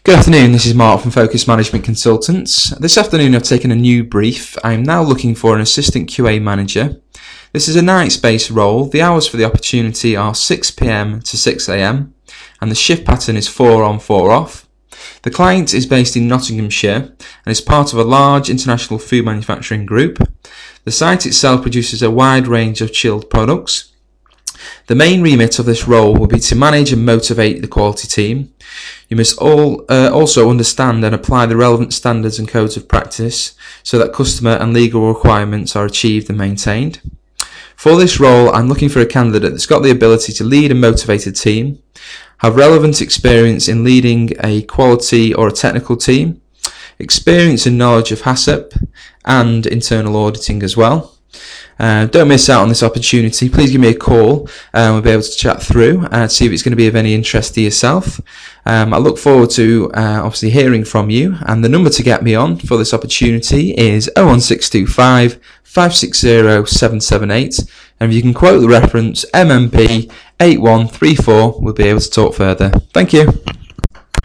Good afternoon, this is Mark from Focus Management Consultants. This afternoon I've taken a new brief. I am now looking for an assistant QA manager. This is a nights-based role. The hours for the opportunity are 6 p.m. to 6 a.m. and the shift pattern is 4 on 4 off. The client is based in Nottinghamshire and is part of a large international food manufacturing group. The site itself produces a wide range of chilled products. The main remit of this role will be to manage and motivate the quality team. You must also understand and apply the relevant standards and codes of practice so that customer and legal requirements are achieved and maintained. For this role, I'm looking for a candidate that's got the ability to lead a motivated team, have relevant experience in leading a quality or a technical team, experience and knowledge of HACCP and internal auditing as well. Don't miss out on this opportunity. Please give me a call and we'll be able to chat through and see if it's going to be of any interest to yourself. I look forward to obviously hearing from you, and the number to get me on for this opportunity is 01625 560 778, and if you can quote the reference MMP 8134, we'll be able to talk further. Thank you.